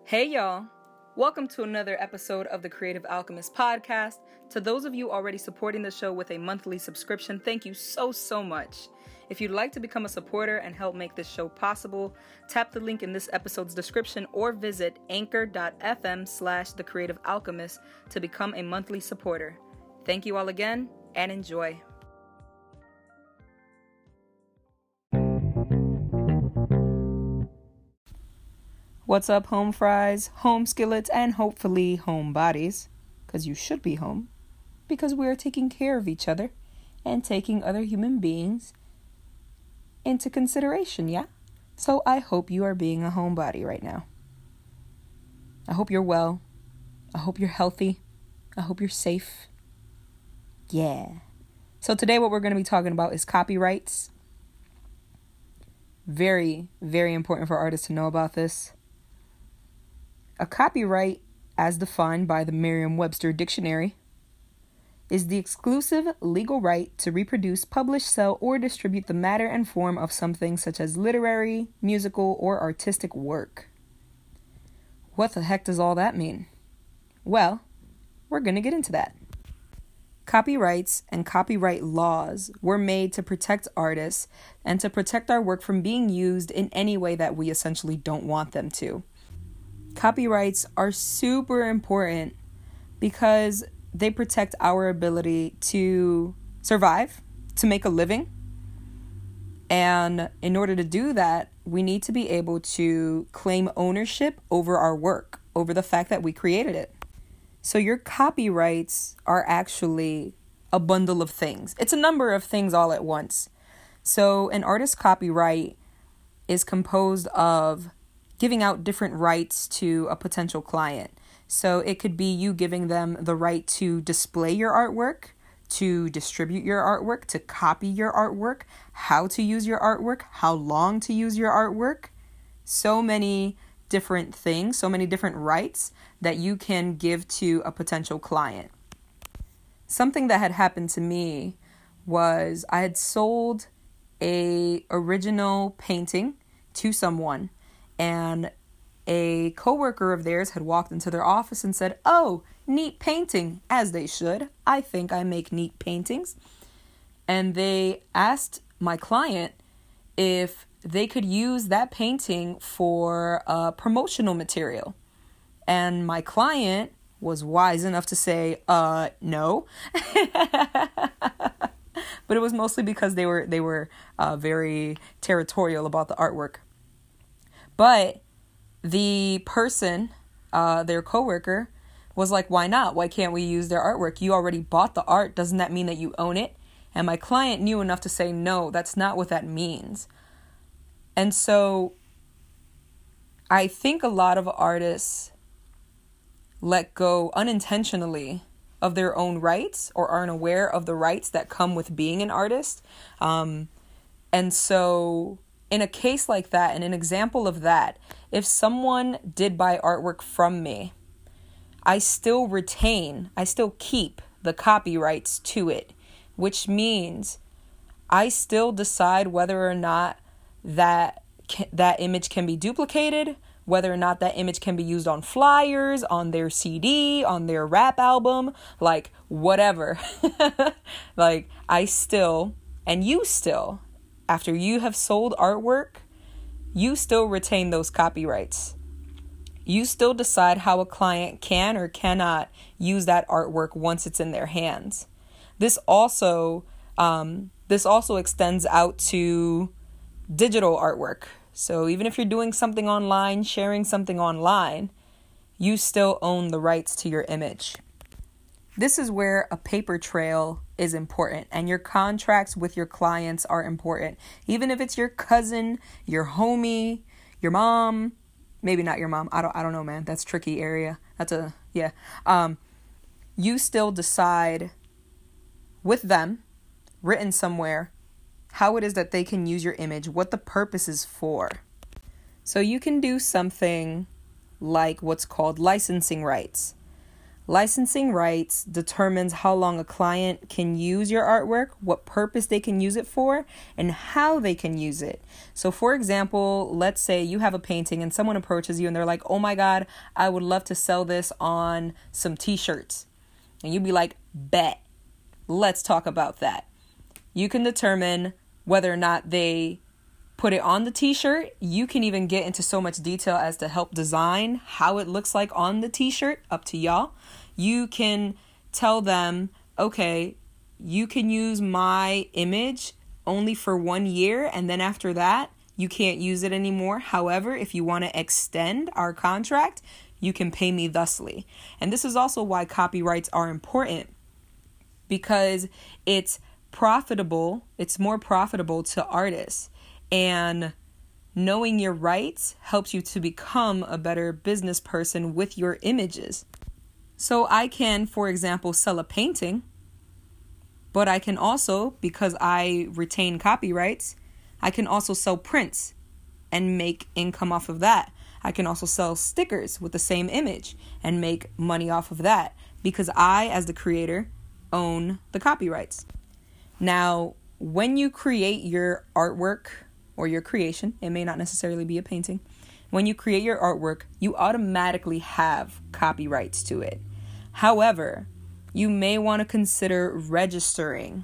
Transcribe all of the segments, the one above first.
Hey y'all, welcome to another episode of the Creative Alchemist podcast. To those of you already supporting the show with a monthly subscription, thank you so much. If you'd like to become a supporter and help make this show possible, tap the link in this episode's description or visit anchor.fm/The Creative Alchemist to become a monthly supporter. Thank you all again and enjoy. What's up, home fries, home skillets, and hopefully home bodies? Because you should be home. Because we are taking care of each other and taking other human beings into consideration, yeah? So I hope you are being a homebody right now. I hope you're well. I hope you're healthy. I hope you're safe. Yeah. So today what we're going to be talking about is copyrights. Very, very important for artists to know about this. A copyright, as defined by the Merriam-Webster Dictionary, is the exclusive legal right to reproduce, publish, sell, or distribute the matter and form of something such as literary, musical, or artistic work. What the heck does all that mean? Well, we're going to get into that. Copyrights and copyright laws were made to protect artists and to protect our work from being used in any way that we essentially don't want them to. Copyrights are super important because they protect our ability to survive, to make a living. And in order to do that, we need to be able to claim ownership over our work, over the fact that we created it. So your copyrights are actually a bundle of things. It's a number of things all at once. So an artist's copyright is composed of giving out different rights to a potential client. So it could be you giving them the right to display your artwork, to distribute your artwork, to copy your artwork, how to use your artwork, how long to use your artwork. So many different things, so many different rights that you can give to a potential client. Something that had happened to me was I had sold an original painting to someone, and a coworker of theirs had walked into their office and said, "Oh, neat painting," as they should. I think I make neat paintings. And they asked my client if they could use that painting for promotional material. And my client was wise enough to say, no. But it was mostly because they were very territorial about the artwork. But the person, their coworker, was like, why not? Why can't we use their artwork? You already bought the art. Doesn't that mean that you own it? And my client knew enough to say, no, that's not what that means. And so I think a lot of artists let go unintentionally of their own rights or aren't aware of the rights that come with being an artist. And so in a case like that, and an example of that, if someone did buy artwork from me, I still keep the copyrights to it, which means I still decide whether or not that image can be duplicated, whether or not that image can be used on flyers, on their CD, on their rap album, like whatever. Like I still, and you still, after you have sold artwork, you still retain those copyrights. You still decide how a client can or cannot use that artwork once it's in their hands. This also extends out to digital artwork. So even if you're doing something online, sharing something online, you still own the rights to your image. This is where a paper trail is important, and your contracts with your clients are important. Even if it's your cousin, your homie, your mom, maybe not your mom. I don't know, man. That's a tricky area. You still decide with them, written somewhere, how it is that they can use your image, what the purpose is for. So you can do something like what's called licensing rights. Licensing rights determines how long a client can use your artwork, what purpose they can use it for, and how they can use it. So for example, let's say you have a painting and someone approaches you and they're like, oh my God, I would love to sell this on some t-shirts. And you'd be like, bet, let's talk about that. You can determine whether or not they put it on the t-shirt. You can even get into so much detail as to help design how it looks like on the t-shirt, up to y'all. You can tell them, okay, you can use my image only for 1 year, and then after that, you can't use it anymore. However, if you want to extend our contract, you can pay me thusly. And this is also why copyrights are important, because it's profitable. It's more profitable to artists. And knowing your rights helps you to become a better business person with your images. So I can, for example, sell a painting, but I can also, because I retain copyrights, I can also sell prints and make income off of that. I can also sell stickers with the same image and make money off of that, because I, as the creator, own the copyrights. Now, when you create your artwork or your creation, it may not necessarily be a painting. When you create your artwork, you automatically have copyrights to it. However, you may want to consider registering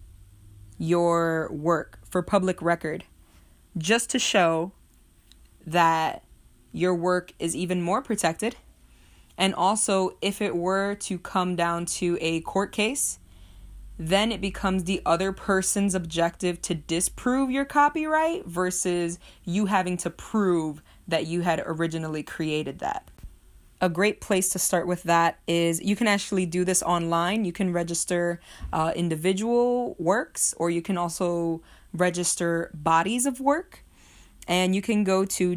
your work for public record, just to show that your work is even more protected. And also, if it were to come down to a court case, then it becomes the other person's objective to disprove your copyright versus you having to prove that you had originally created that. A great place to start with that is you can actually do this online. You can register individual works, or you can also register bodies of work. And you can go to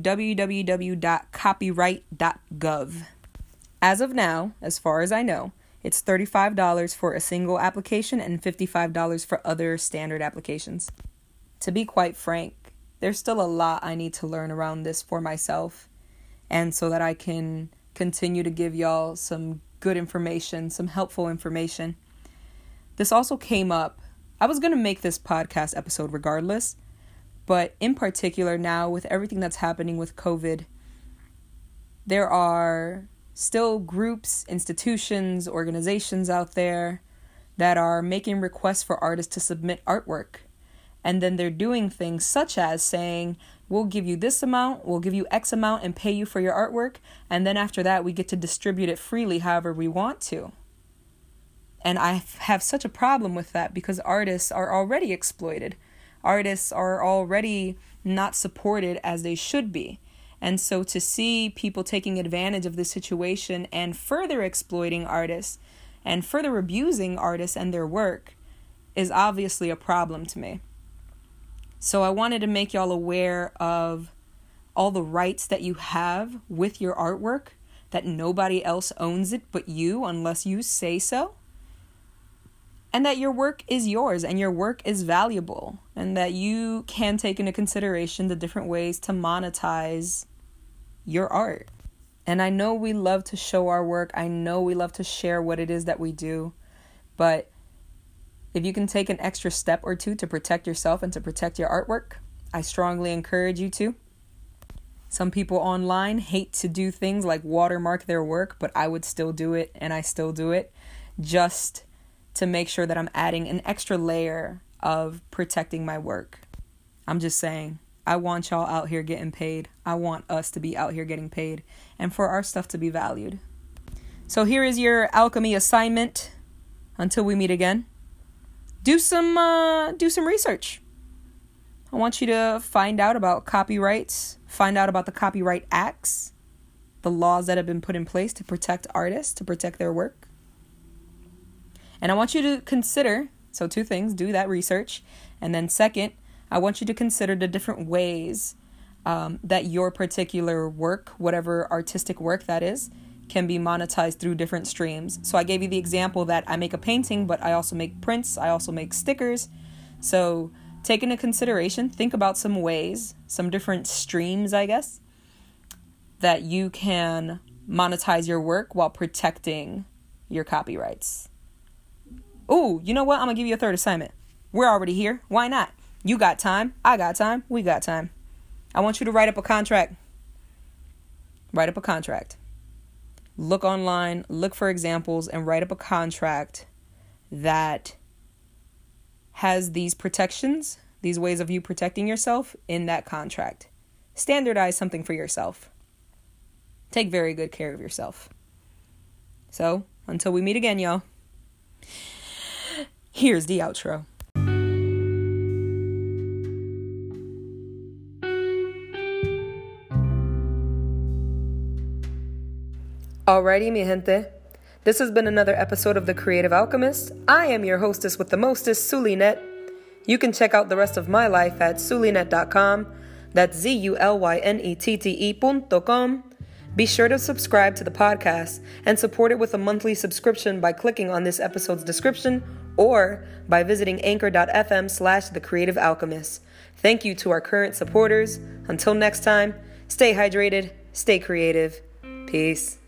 www.copyright.gov. As of now, as far as I know, it's $35 for a single application and $55 for other standard applications. To be quite frank, there's still a lot I need to learn around this for myself, and so that I can continue to give y'all some good information, some helpful information. This also came up. I was going to make this podcast episode regardless, but in particular now with everything that's happening with COVID, there are still groups, institutions, organizations out there that are making requests for artists to submit artwork. And then they're doing things such as saying, we'll give you this amount, we'll give you X amount and pay you for your artwork. And then after that, we get to distribute it freely however we want to. And I have such a problem with that because artists are already exploited. Artists are already not supported as they should be. And so to see people taking advantage of this situation and further exploiting artists and further abusing artists and their work is obviously a problem to me. So I wanted to make y'all aware of all the rights that you have with your artwork, that nobody else owns it but you unless you say so. And that your work is yours and your work is valuable, and that you can take into consideration the different ways to monetize your art. And I know we love to show our work. I know we love to share what it is that we do. But if you can take an extra step or two to protect yourself and to protect your artwork, I strongly encourage you to. Some people online hate to do things like watermark their work, but I would still do it, and I still do it, just to make sure that I'm adding an extra layer of protecting my work. I'm just saying, I want y'all out here getting paid. I want us to be out here getting paid and for our stuff to be valued. So here is your alchemy assignment. Until we meet again, do some research. I want you to find out about copyrights, find out about the Copyright Acts, the laws that have been put in place to protect artists, to protect their work. And I want you to consider, so 2 things, do that research. And then second, I want you to consider the different ways that your particular work, whatever artistic work that is, can be monetized through different streams. So I gave you the example that I make a painting, but I also make prints, I also make stickers. So take into consideration, think about some ways, some different streams, I guess, that you can monetize your work while protecting your copyrights. Ooh, you know what? I'm going to give you a third assignment. We're already here. Why not? You got time. I got time. We got time. I want you to write up a contract. Write up a contract. Look online, look for examples, and write up a contract that has these protections, these ways of you protecting yourself in that contract. Standardize something for yourself. Take very good care of yourself. So, until we meet again, y'all, here's the outro. Alrighty, mi gente. This has been another episode of The Creative Alchemist. I am your hostess with the mostest, Sulinet. You can check out the rest of my life at sulinet.com. That's ZULYNETTE.com. Be sure to subscribe to the podcast and support it with a monthly subscription by clicking on this episode's description or by visiting anchor.fm/The Creative Alchemist. Thank you to our current supporters. Until next time, stay hydrated, stay creative. Peace.